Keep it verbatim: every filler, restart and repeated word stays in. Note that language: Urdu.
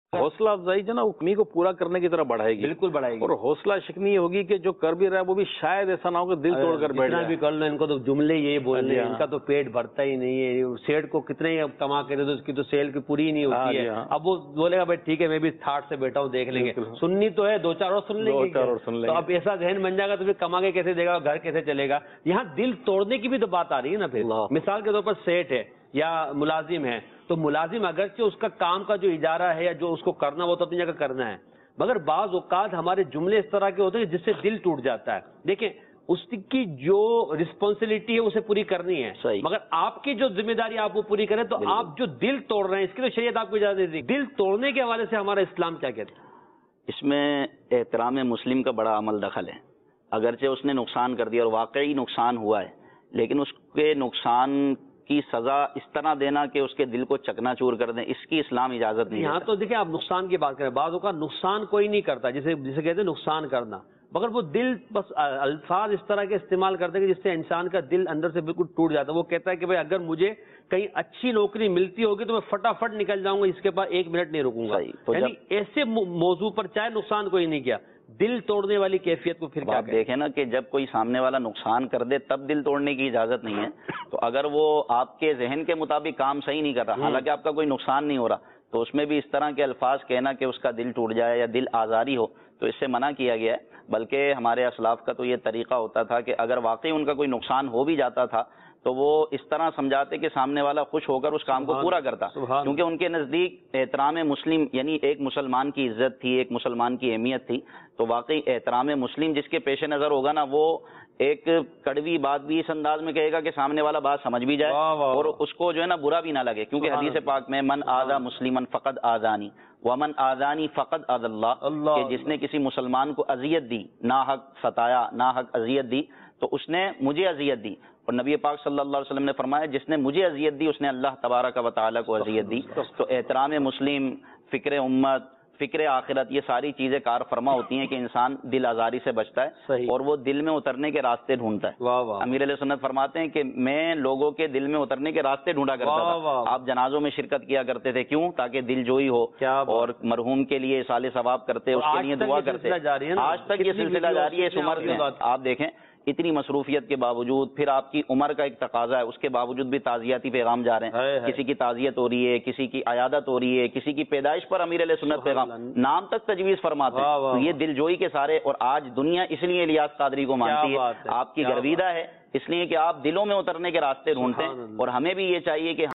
حوصلہ افزائی جو نا وہ کمی کو پورا کرنے کی طرف بڑھائے گی، بالکل بڑھائے گی، اور حوصلہ شکنی ہوگی کہ جو کر بھی رہا ہے وہ بھی شاید ایسا نہ ہو کہ دل توڑ کر بیٹھ جائے۔ بھی کر لو، ان کو تو جملے یہی بولنے ہیں، ان کا تو پیٹ بھرتا ہی نہیں ہے، سیٹ کو کتنے ہی کما کے دے تو اس کی تو سیل کی پوری ہی نہیں ہوتی ہے۔ اب وہ بولے گا بھائی ٹھیک ہے میں بھی تھاٹ سے بیٹھا ہوں دیکھ لیں گے، سننی تو ہے دو چار اور سن لیں گے، تو اب ایسا ذہن بن جائے گا تو پھر کما کے کیسے دے گا، گھر کیسے چلے گا۔ یہاں دل توڑنے کی بھی تو بات آ رہی ہے نا پھر، مثال کے طور پر سیٹ ہے یا ملازم ہے، تو ملازم اگرچہ اس کا کام کا جو اجارہ ہے یا جو اس کو کرنا وہ تو اپنی جگہ کرنا ہے، مگر بعض اوقات ہمارے جملے اس طرح کے ہوتے ہیں جس سے دل ٹوٹ جاتا ہے۔ دیکھیں اس کی جو رسپانسبلٹی ہے اسے پوری کرنی ہے، مگر آپ کی جو ذمہ داری آپ وہ پوری کریں، تو آپ جو دل توڑ رہے ہیں اس کی تو شریعت آپ کو اجازت دیتی ہے۔ دل توڑنے کے حوالے سے ہمارا اسلام کیا کہتا ہے؟ اس میں احترام مسلم کا بڑا عمل دخل ہے۔ اگرچہ اس نے نقصان کر دیا اور واقعی نقصان ہوا ہے، لیکن اس کے نقصان کی سزا اس طرح دینا کہ اس کے دل کو چکنا چور کر دیں، اس کی اسلام اجازت نہیں۔ یہاں تو دیکھیں آپ نقصان کی بات کریں، بعض اوقات نقصان کوئی نہیں کرتا، جسے جسے کہتے ہیں نقصان کرنا، مگر وہ دل بس الفاظ اس طرح کے استعمال کرتے ہیں کہ جس سے انسان کا دل اندر سے بالکل ٹوٹ جاتا ہے۔ وہ کہتا ہے کہ بھائی اگر مجھے کہیں اچھی نوکری ملتی ہوگی تو میں فٹافٹ نکل جاؤں گا، اس کے بعد ایک منٹ نہیں رکوں گا۔ یعنی ایسے موضوع پر چاہے نقصان کوئی نہیں کیا، دل توڑنے والی کیفیت کو پھر کیا دیکھیں نا کہ جب کوئی سامنے والا نقصان کر دے تب دل توڑنے کی اجازت نہیں ہے، تو اگر وہ آپ کے ذہن کے مطابق کام صحیح نہیں کر رہا، حالانکہ آپ کا کوئی نقصان نہیں ہو رہا، تو اس میں بھی اس طرح کے الفاظ کہنا کہ اس کا دل ٹوٹ جائے یا دل آزاری ہو تو اس سے منع کیا گیا ہے۔ بلکہ ہمارے اسلاف کا تو یہ طریقہ ہوتا تھا کہ اگر واقعی ان کا کوئی نقصان ہو بھی جاتا تھا تو وہ اس طرح سمجھاتے کہ سامنے والا خوش ہو کر اس کام کو پورا کرتا، کیونکہ ان کے نزدیک احترام مسلم یعنی ایک مسلمان کی عزت تھی، ایک مسلمان کی اہمیت تھی، تو واقعی احترام مسلم جس کے پیش نظر ہوگا نا وہ ایک کڑوی بات بھی اس انداز میں کہے گا کہ سامنے والا بات سمجھ بھی جائے اور اس کو جو ہے نا برا بھی نہ لگے، کیونکہ حدیث پاک میں من آذا مسلمن فقد آذانی ومن آذانی فقد آذ اللہ، کہ جس نے کسی مسلمان کو اذیت دی، ناحق ستایا، ناحق اذیت دی، تو اس نے مجھے اذیت دی، اور نبی پاک صلی اللہ علیہ وسلم نے فرمایا جس نے مجھے اذیت دی اس نے اللہ تبارک و تعالیٰ کو اذیت دی۔ تو احترام مسلم، فکر امت، فکر آخرت، یہ ساری چیزیں کار فرما ہوتی ہیں کہ انسان دل آزاری سے بچتا ہے اور وہ دل میں اترنے کے راستے ڈھونڈتا ہے۔ امیر علیہ سنت فرماتے ہیں کہ میں لوگوں کے دل میں اترنے کے راستے ڈھونڈا کرتا تھا، آپ جنازوں میں شرکت کیا کرتے تھے، کیوں؟ تاکہ دل جوئی ہو اور مرحوم کے لیے اصال ثواب کرتے، اس کے لیے دعا کرتے۔ آج تک یہ سلسلہ جاری ہے، اس عمر میں آپ دیکھیں اتنی مصروفیت کے باوجود، پھر آپ کی عمر کا ایک تقاضا ہے، اس کے باوجود بھی تعزیتی پیغام جا رہے ہیں، کسی کی تعزیت ہو رہی ہے، کسی کی عیادت ہو رہی ہے، کسی کی پیدائش پر امیر علیہ سنت پیغام نام تک تجویز فرماتے ہیں، تو یہ دل جوئی کے سارے، اور آج دنیا اس لیے الیاس قادری کو مانتی ہے، آپ کی گرویدہ ہے اس لیے کہ آپ دلوں میں اترنے کے راستے ڈھونڈتے ہیں، اور ہمیں بھی یہ چاہیے کہ